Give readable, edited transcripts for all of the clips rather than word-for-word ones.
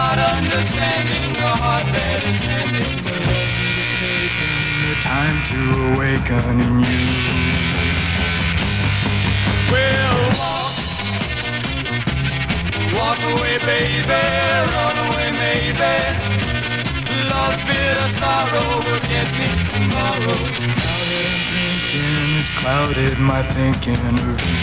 not understanding the heart that is sending the lesson is taking the time to awaken in you. Well, walk away, baby, run away, maybe. Love, bitter sorrow will get me tomorrow. Now that I'm thinking, it's clouded my thinking of you.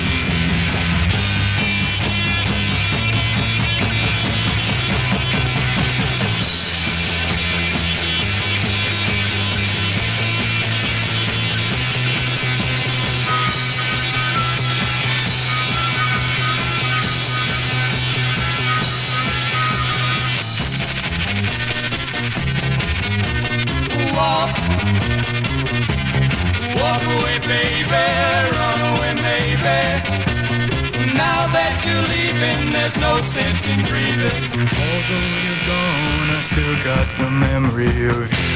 Walk away, baby, run away, maybe. Now that you're leaving, there's no sense in breathing. Although you're gone, I still got the memory of you.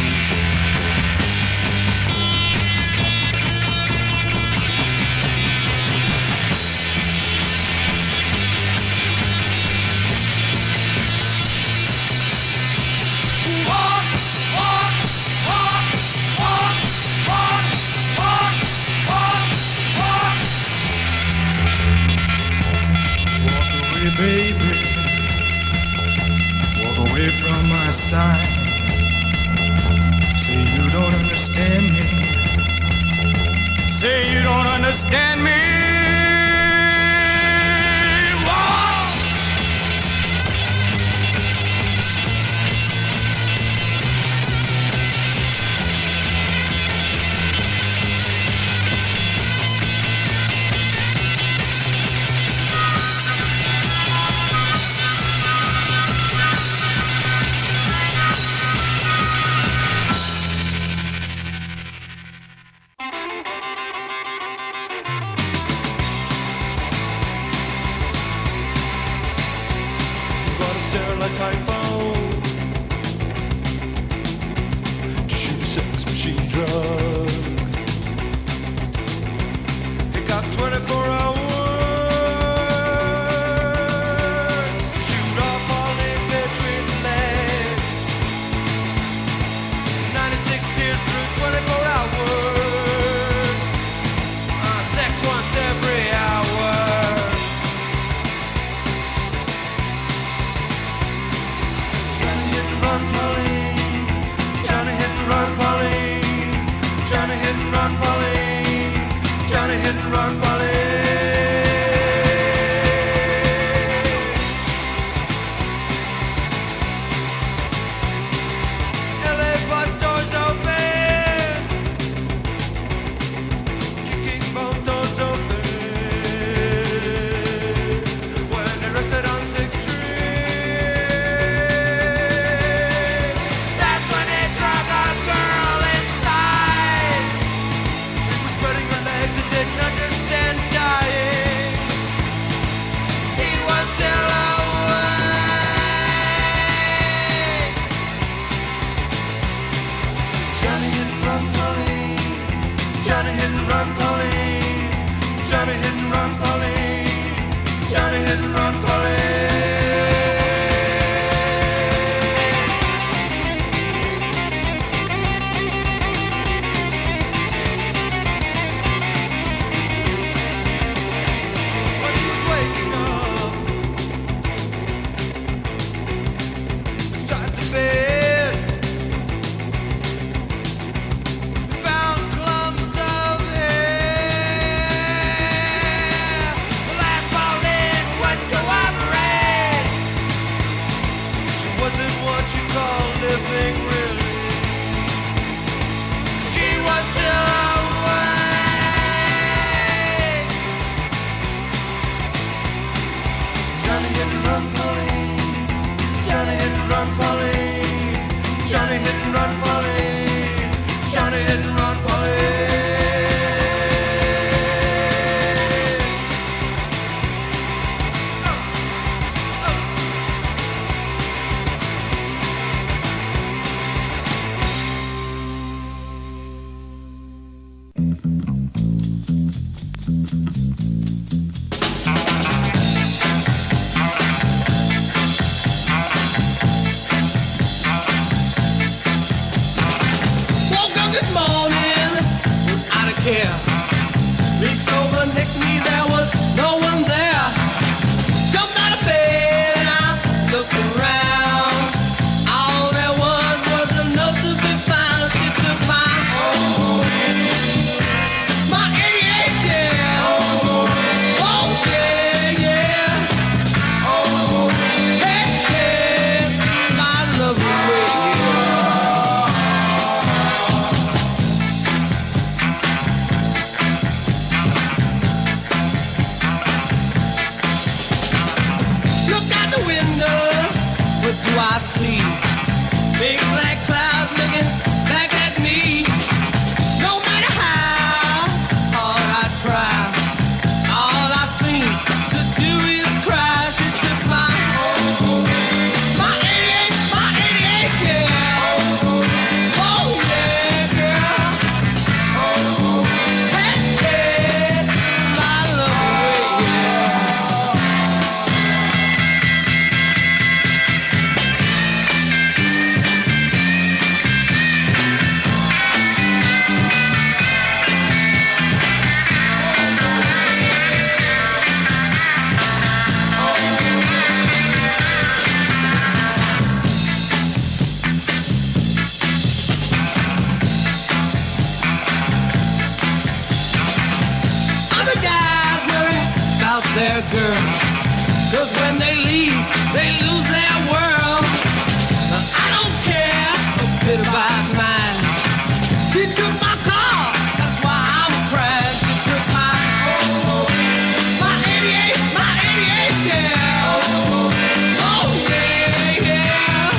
Baby, walk away from my side. Say you don't understand me. Say you don't understand me. sterilized hypo to shoot a sex machine drug. It got 24 hours to shoot off all his between the legs. 96 tears through 24 hours. Sex once every hour. Run, Polly, Johnny hit and run, Polly, Johnny hit and run, Polly, Johnny hit and run, Polly. LA bus doors open, kicking both doors open, when arrested on 6th Street. Understand dying. He was still awake. Johnny hit and run, Polly. Johnny hit and run, Polly. Johnny hit and run, Polly. Johnny hit and run, Polly. girl. 'Cause when they leave, they lose their world. I don't care a bit about mine. She took my car, that's why I'm crying. She took my 88, yeah. Oh, yeah, yeah.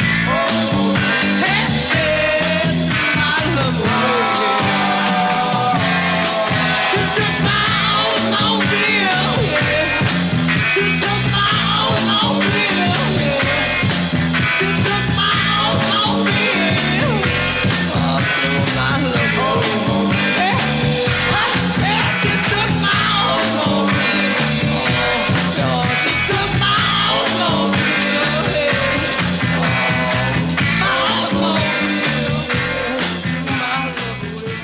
Hey, hey, my love away, yeah. She took my automobile, yeah. She took my automobile, yeah. She took my automobile. Oh, my love away. Yeah, she took my automobile. Oh, she took my automobile, yeah. My automobile, my love away.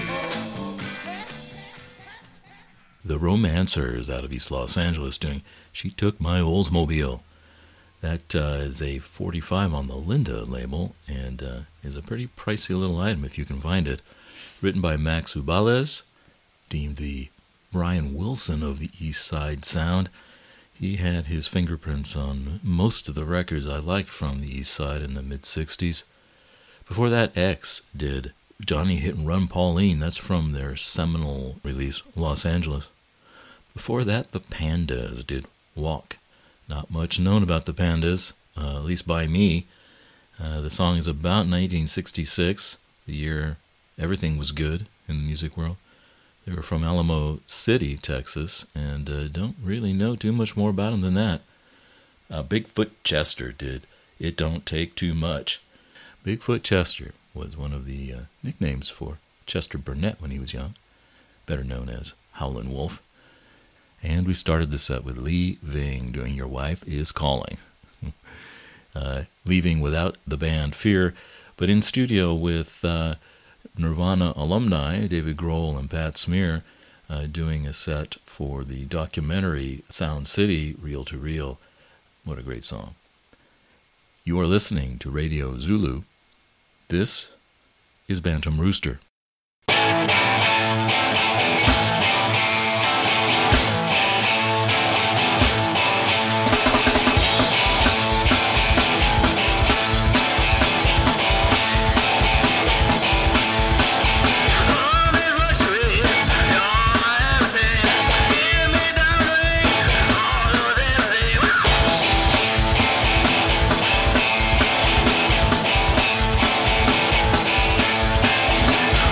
The Romancers out of East Los Angeles doing She Took My Oldsmobile. That is a 45 on the Linda label and is a pretty pricey little item if you can find it. Written by Max Ubales, deemed the Brian Wilson of the East Side Sound. He had his fingerprints on most of the records I liked from the East Side in the mid-60s. Before that, X did Johnny Hit and Run Pauline. That's from their seminal release, Los Angeles. Before that, the Pandas did Walk. Not much known about the Pandas, at least by me. The song is about 1966, the year everything was good in the music world. They were from Alamo City, Texas, and don't really know too much more about them than that. Bigfoot Chester did It Don't Take Too Much. Bigfoot Chester was one of the nicknames for Chester Burnett when he was young, better known as Howlin' Wolf. And we started the set with Lee Ving doing Your Wife Is Calling. Leaving without the band Fear, but in studio with Nirvana alumni David Grohl and Pat Smear doing a set for the documentary Sound City, Reel to Reel. What a great song. You are listening to Radio Zulu. This is Bantam Rooster. All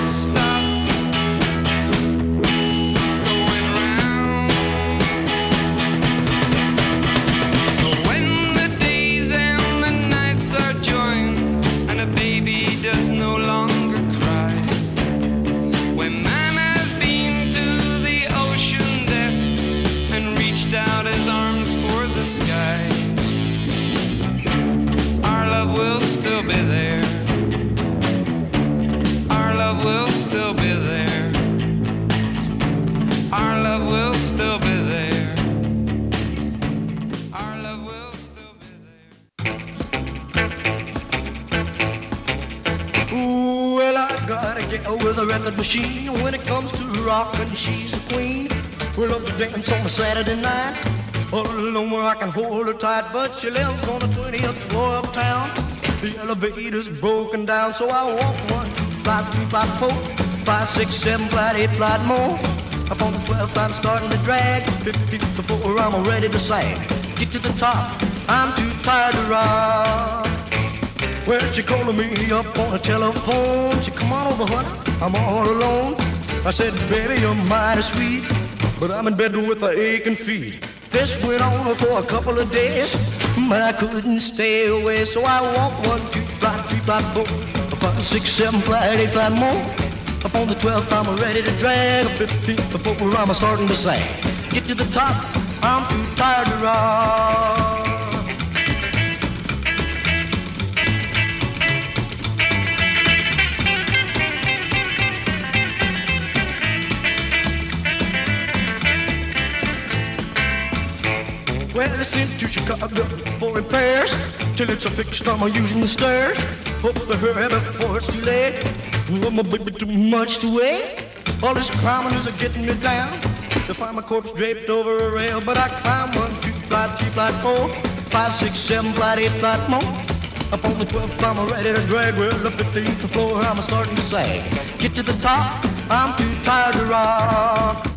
stops going round. So when the days and the nights are joined, and a baby does no longer cry, when man has been to the ocean depth and reached out his arms for the sky, our love will still be there. Our love will still be there. Our love will still be there. Our love will still be there. Ooh, well, I gotta get with a record machine. When it comes to rockin', she's a queen. We love to dance on a Saturday night. All alone where I can hold her tight, but she lives on the 20th floor uptown. The elevator's broken down, so I walk 1, 2, 5, 3, 5, 4, 5, 6, 7, flight, 8, flight more. Up on the 12th, I'm starting to drag. 15th, the floor, I'm ready to sag. Get to the top, I'm too tired to rock. Well, she calling me up on the telephone. She come on over, honey, I'm all alone. I said, baby, you're mighty sweet, but I'm in bed with the aching feet. This went on for a couple of days, but I couldn't stay away. So I walked 1, 2, flight, 3, flight, 4, 5, 6, 7, flight, 8, flight more. Up on the 12th, I'm ready to drag. 15th, the 4, I'm starting to sag. Get to the top, I'm too tired to rock. Well, I sent to Chicago for repairs. Till it's a fixed, I'm using the stairs. Hope to hurry before it's too late. Love my baby too much to wait. All this climbing is getting me down. To find my corpse draped over a rail, but I climb 1, 2, flight, 3, flight, 4, 5, 6, 7, flight, 8, flight more. Up on the 12th, I'm ready to drag. Well, the 15th floor, I'm starting to sag. Get to the top, I'm too tired to rock.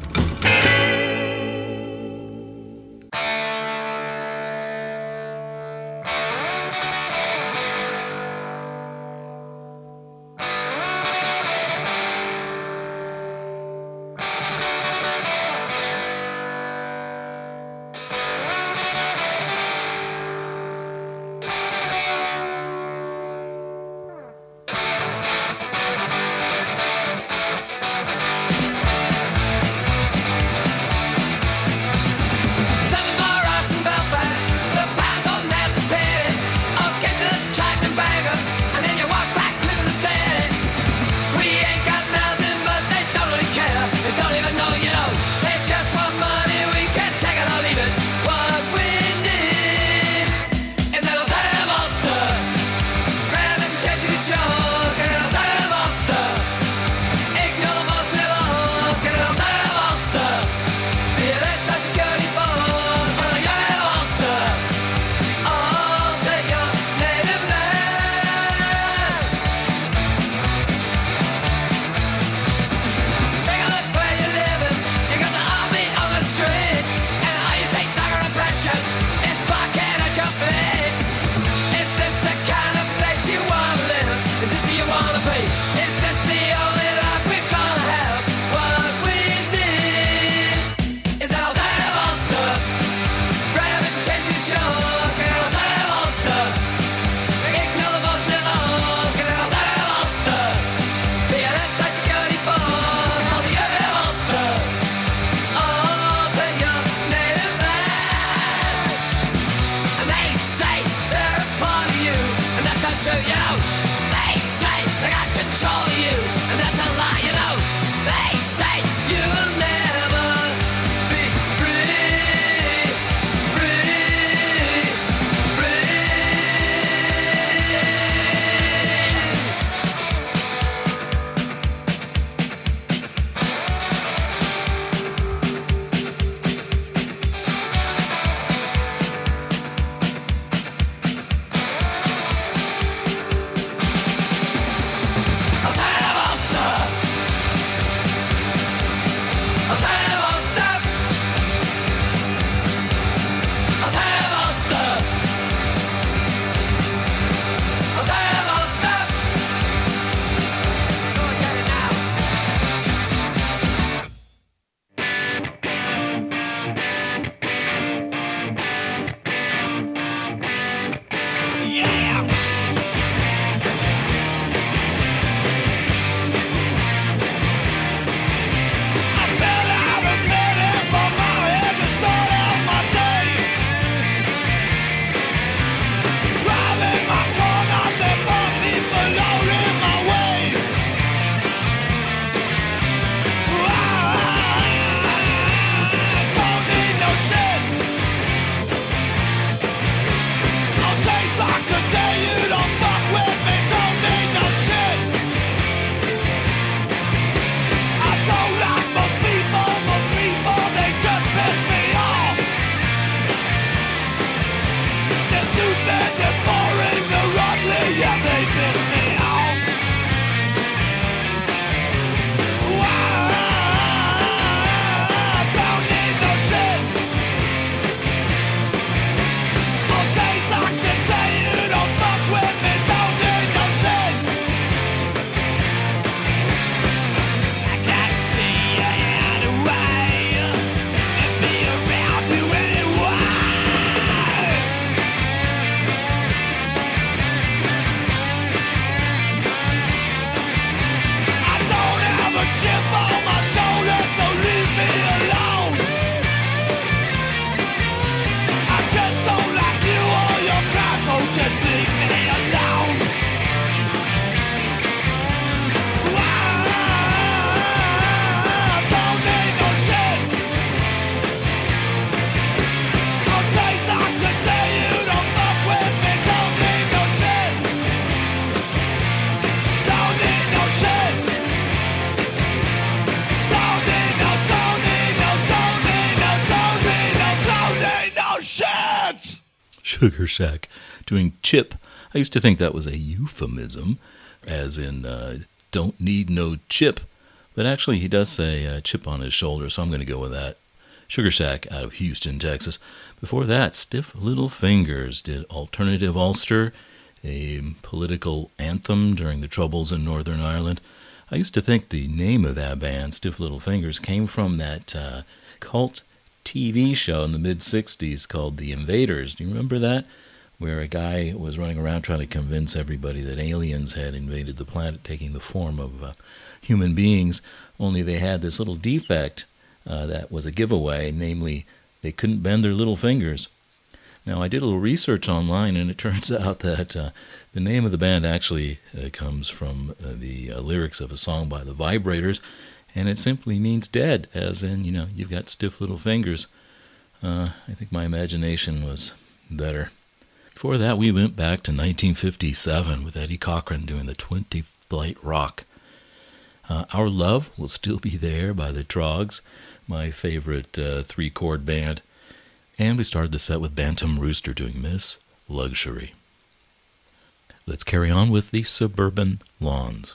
Sugar Shack doing chip. I used to think that was a euphemism, as in don't need no chip. But actually he does say chip on his shoulder, so I'm going to go with that. Sugar Shack out of Houston, Texas. Before that, Stiff Little Fingers did Alternative Ulster, a political anthem during the Troubles in Northern Ireland. I used to think the name of that band, Stiff Little Fingers, came from that cult TV show in the mid-'60s called The Invaders. Do you remember that? Where a guy was running around trying to convince everybody that aliens had invaded the planet, taking the form of human beings, only they had this little defect that was a giveaway, namely, they couldn't bend their little fingers. Now, I did a little research online, and it turns out that the name of the band actually comes from the lyrics of a song by the Vibrators, and it simply means dead, as in, you've got stiff little fingers. I think my imagination was better. Before that, we went back to 1957 with Eddie Cochran doing the 20 Flight Rock. Our Love Will Still Be There by the Troggs, my favorite three-chord band. And we started the set with Bantam Rooster doing Miss Luxury. Let's carry on with the Suburban Lawns.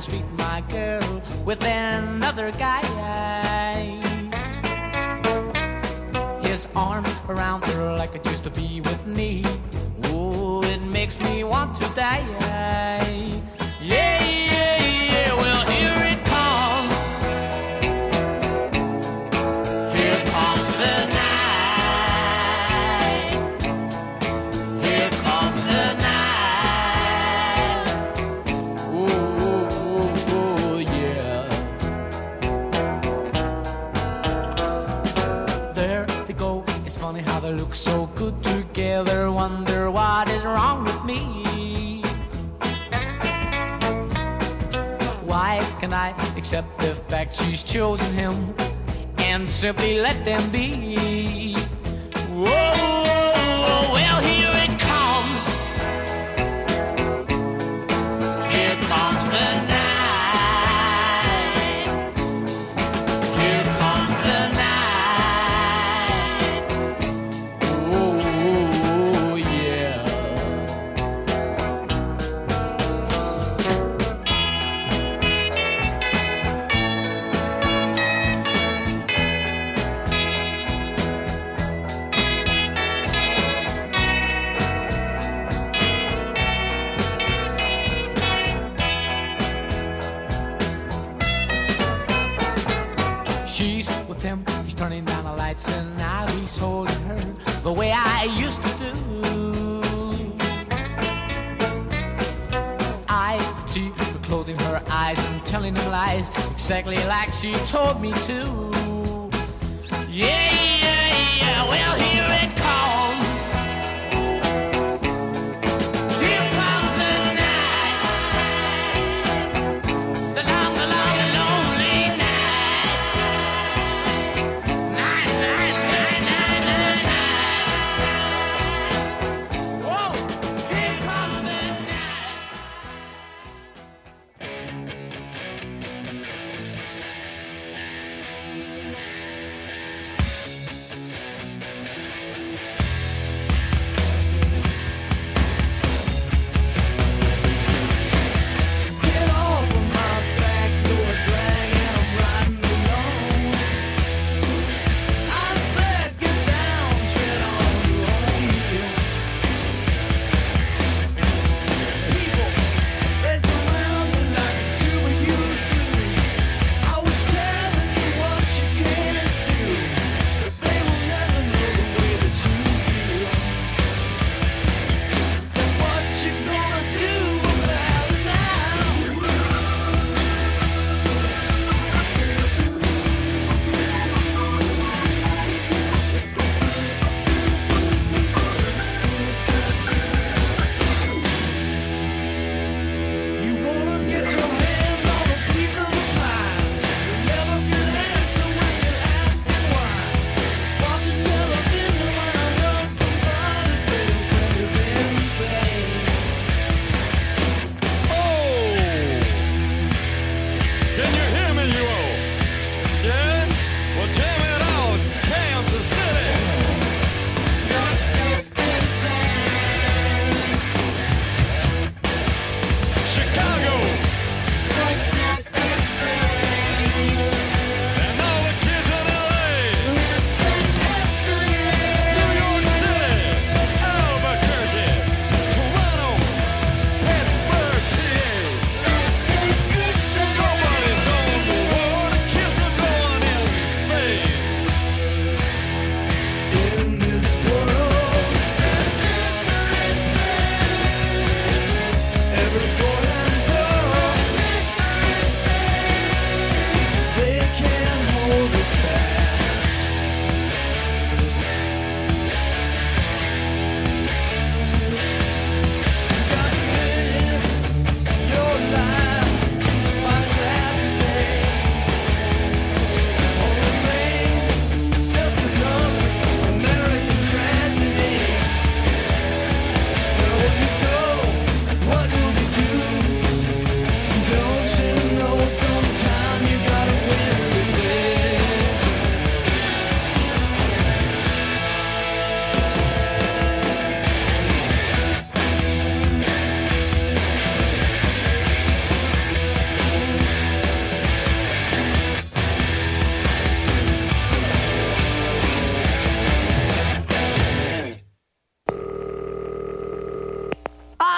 street, my girl, with another guy. His arms around her like it used to be with me. Oh, it makes me want to die. Yeah, yeah, yeah, well, here it comes. Here comes the night. Here comes the night. Oh, oh, oh, yeah. There they go. It's funny how they look so good together. Wonder what is wrong with me. Why can I accept the fact she's chosen him and simply let them be? Whoa, well, here it comes. Here comes the night. Here comes the night. Oh, yeah. She's with him, he's turning down the lights, and now he's holding her the way I used to do. I could see her closing her eyes and telling him lies, exactly like she told me to. Yeah, yeah, yeah, well, here it comes. Here comes the night. The long, lonely night. Night, night, night, night, night, night. Whoa, here comes the night.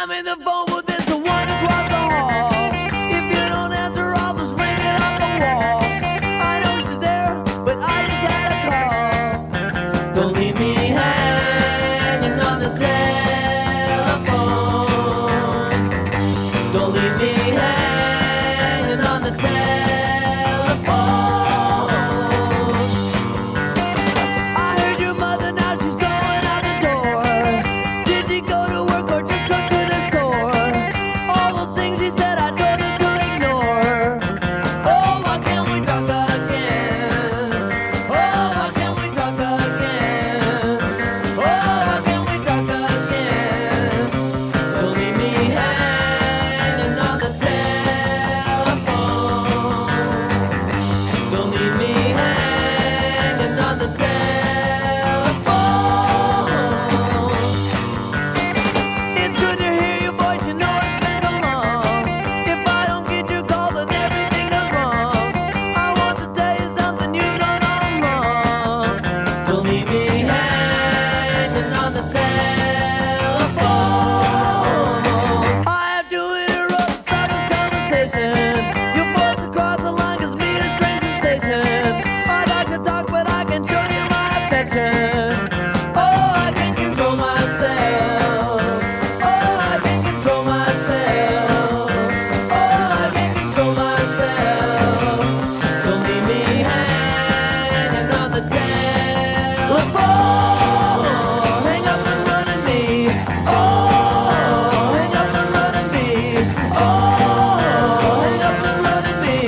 I'm in the phone booth, it's the one across the hall. If you don't answer, I'll just ring it off the wall. I know she's there, but I just had a call. Don't leave me hanging on the telephone. Don't leave me hanging on the telephone. I heard your mother, now she's going out the door. Did she go to work or just go to the store? All those things she said I told her to ignore. Oh, why can't we talk again? Oh, why can't we talk again? Oh, why can't we talk again? Don't leave me hanging on the telephone. Don't leave me hanging on the telephone. It's good to hear your voice, you know it's been so long. If I don't get your call, then everything goes wrong. I want to tell you something you don't know wrong. Don't leave me hanging on the telephone. I have to interrupt, stop this conversation. Your voice across the line gives me a strange sensation. I'd like to talk, but I can show you my affection. Oh, I can control myself. Oh, I can control myself. Oh, I can control myself. Don't leave me hanging on the telephone. Hang up and run at me. Oh, hang up and run at me. Oh, hang up and run at me.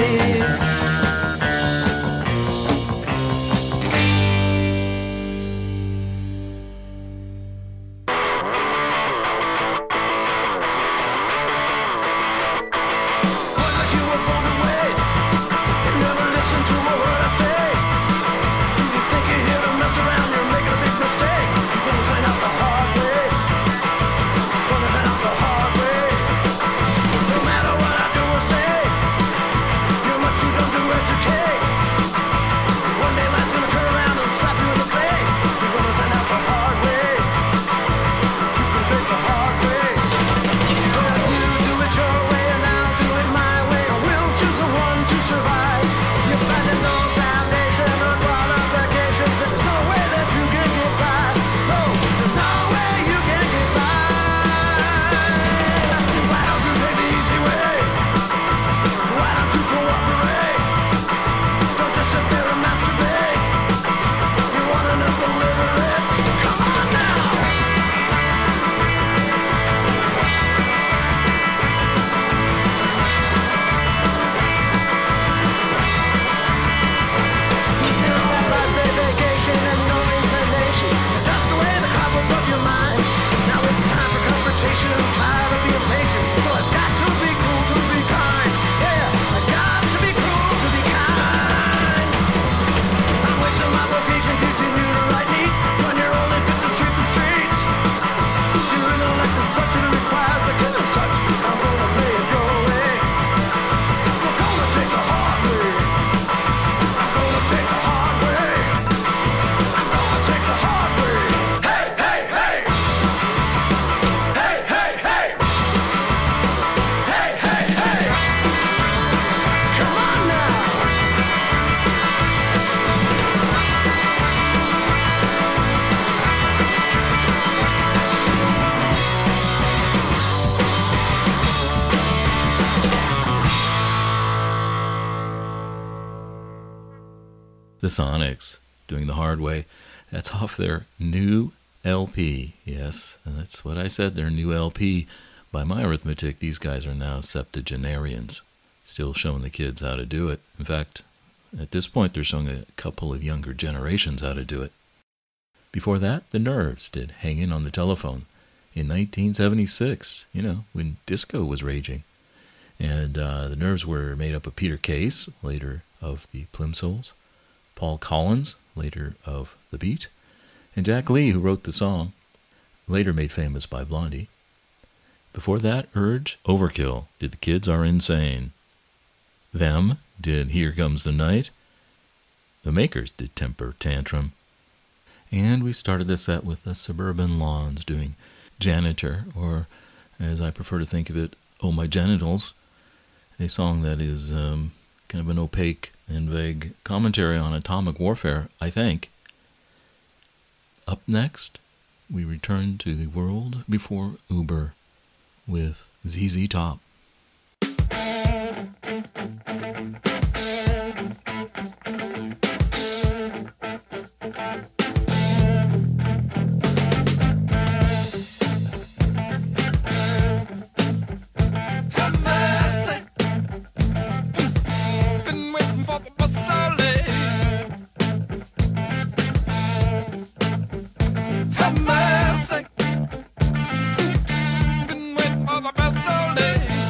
Boys like you were born to waste. You never listen to a word I say. You think you're here to mess around, you're making a big mistake. You're gonna find out the hard way. Gonna find out the hard way. No matter what I do or say, you're much too dumb to educate. One day life's gonna turn around and slap you in the face. You're gonna find out the hard way. You can take the hard way. You do it your way and I'll do it my way. We'll choose the one to survive. You find no foundation or qualifications. There's no way that you can get by. No, there's no way you can get by. Why don't you take the easy way? Why don't you cooperate? Don't just sit there and masturbate. You want enough to liberate? Come on now! Life's a vacation and no inclination. Dust away the cobwebs of your mind. Now it's time for confrontation. I'm tired of being patient. So I've got to be cool to be kind. Yeah, I've got to be cool to be kind. I'm wasting my vocation teaching you to write neat when you're only 50 street to streets. Your intellect is such and it requires the killer's touch. I'm gonna play it your way. We're gonna take the hard way. I'm gonna take the hard way. I'm gonna take the hard way. Hey, hey, hey. Hey, hey, hey. Hey, hey, hey. Come on now. The Sonics, doing the hard way. That's off their new LP. Yes, that's what I said, their new LP. By my arithmetic, these guys are now septuagenarians, still showing the kids how to do it. In fact, at this point, they're showing a couple of younger generations how to do it. Before that, the Nerves did Hangin' on the Telephone in 1976, when disco was raging. And the Nerves were made up of Peter Case, later of the Plimsouls, Paul Collins, later of The Beat, and Jack Lee, who wrote the song, later made famous by Blondie. Before that, Urge Overkill did The Kids Are Insane. Them did Here Comes the Night. The Makers did Temper Tantrum. And we started the set with the Suburban Lawns doing Janitor, or as I prefer to think of it, Oh My Genitals, a song that is kind of an opaque and vague commentary on atomic warfare, I think. Up next, we return to the world before Uber with ZZ Top. Been waiting for the best all day.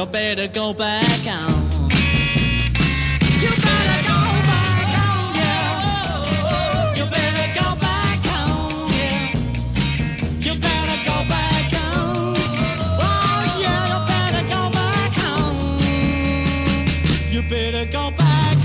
You better go back home. You better go back home, yeah. You better go back home, yeah. You better go back home. Oh, yeah, you better go back home. You better go back home.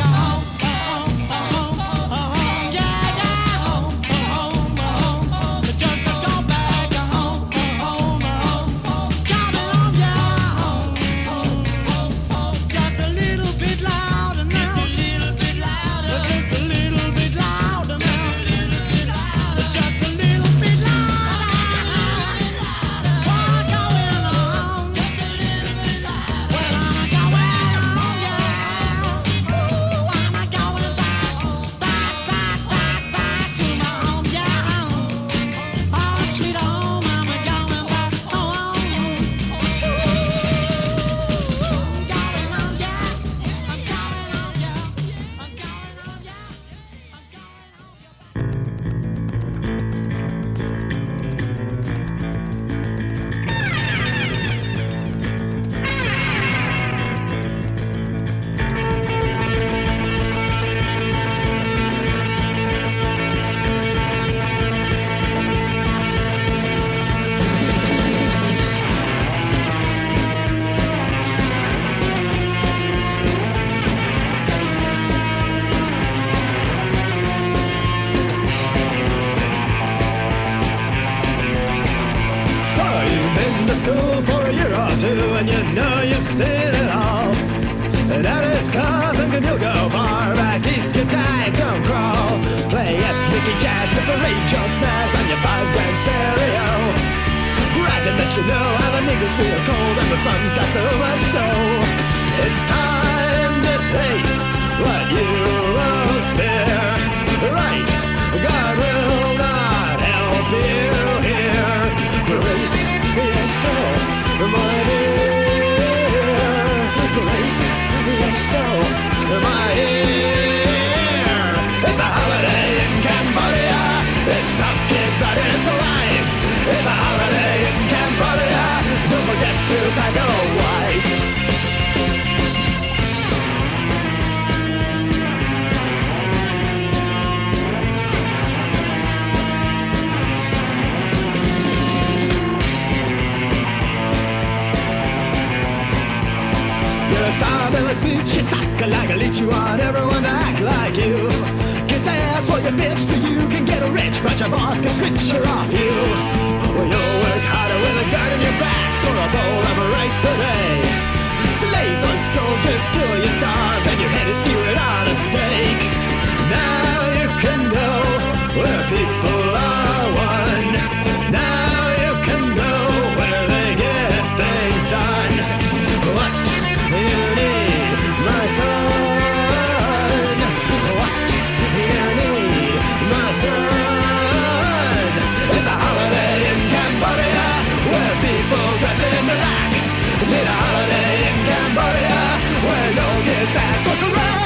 You want everyone to act like you. Kiss ass for your bitch so you can get rich, but your boss can switch her off you. Well, you'll work harder with a gun in your back for a bowl of rice a day. Slave for soldiers till you starve and your head is skewered on a stake. Now you can go where people are one. Now you can go where they get things done. What you need, my son? It's a holiday in Cambodia where people dress in black. Need a holiday in Cambodia where no kids ask for correct.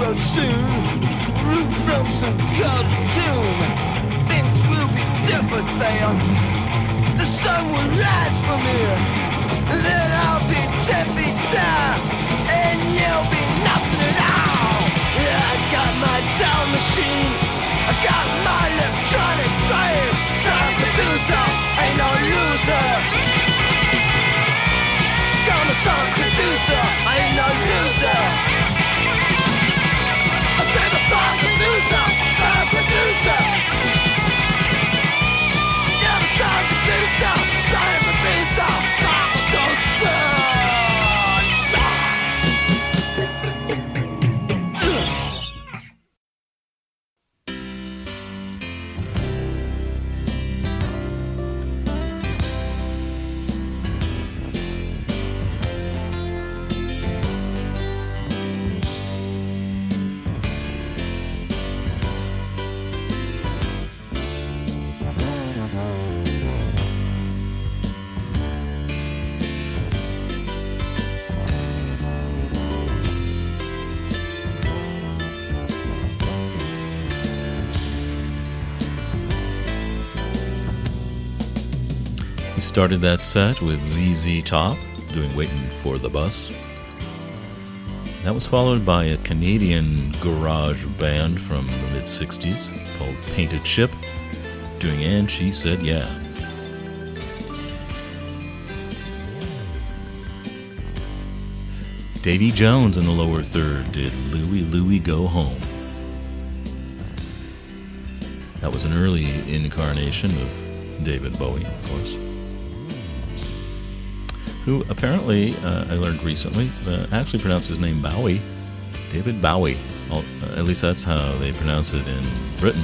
hero soon. Root from some cartoon. Things will be different there. The sun will rise from here. Then I'll be 10 feet tall, and you'll be nothing at all. Yeah, I got my down machine. I got my electronic drive. Sound producer, ain't no loser. I'm a song producer, I ain't no loser. I said a song producer, song producer. Yeah, I'm a song producer, song producer, song producer. Started that set with ZZ Top doing Waiting for the Bus. That was followed by a Canadian garage band from the mid-60s called Painted Ship doing And She Said Yeah. Davy Jones in the lower third did Louie Louie Go Home. That was an early incarnation of David Bowie, of course, who apparently, I learned recently, actually pronounced his name Bowie. David Bowie. Well, at least that's how they pronounce it in Britain.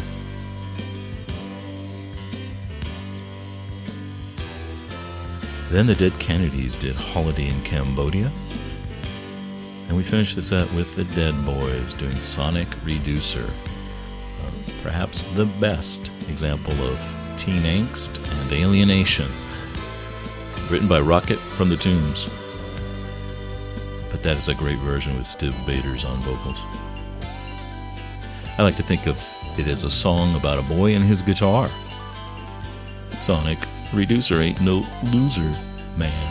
Then the Dead Kennedys did Holiday in Cambodia. And we finished the set with the Dead Boys doing Sonic Reducer. Perhaps the best example of teen angst and alienation. Written by Rocket from the Tombs. But that is a great version with Stiv Bators on vocals. I like to think of it as a song about a boy and his guitar. Sonic Reducer ain't no loser, man.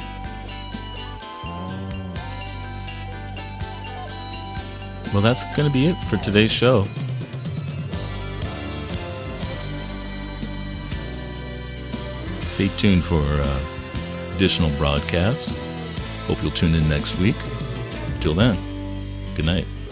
Well, that's going to be it for today's show. Stay tuned for additional broadcasts. Hope you'll tune in next week. Until then, good night.